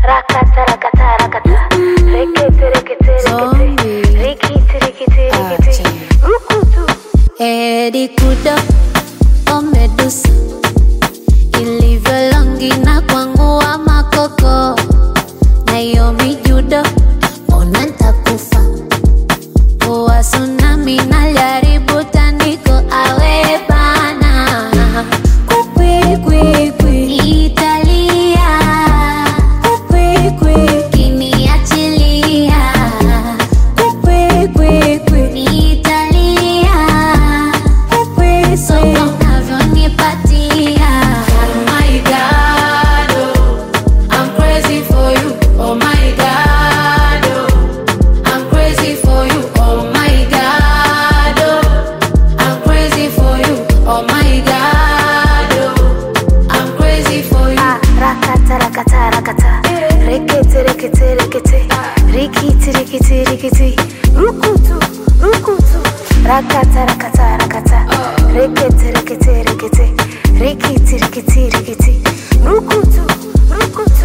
Rakata rakata rakata. Rekete rekete rekete. Rikiti rikiti rikiti. Rukutu. Edi kudo o Medusa, ilivyo longi na kwangu wa makoko. Naomi judo ona nitakufa. Kwa tsunami na jaribu tandiko awe bana. Kwi kwi kwi Italia. Kwi kwi kiniachilia. Kwi kwi kwi Italia. Kwi so unavyonipatia. Oh my God, oh, I'm crazy for you. Oh my God, oh, I'm crazy for you. Oh my God, oh, I'm crazy for you. Oh my God, oh, I'm crazy for you. Rakata rakata rakata. Rekete rekete rekete. Rikiti rikiti rikiti. Rukutu rukutu. Rakata rakata rakata. Rekete rekete rekete. Rikiti rikiti rikiti. Rukutu rukutu.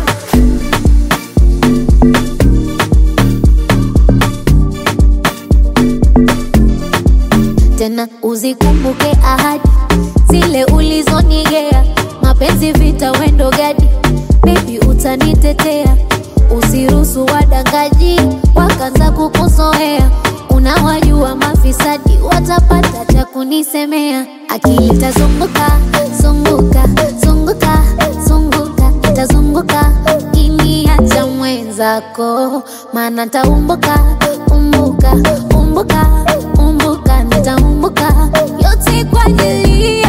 Tena uzikumbuke ahadi zile ulizonigea. Mapenzi vita wendo gadi, baby utanitetea. Usiruhusu wadangaji wakaanza kukuzoea. Unawajua mafisadi watapata cha kunisemea. Akili itazunguka zunguka zunguka zunguka, itazunguka kiniacha mwenzako, maana nitaumbuka umbuka umbuka umbuka, nitaumbuka yote kwa ajili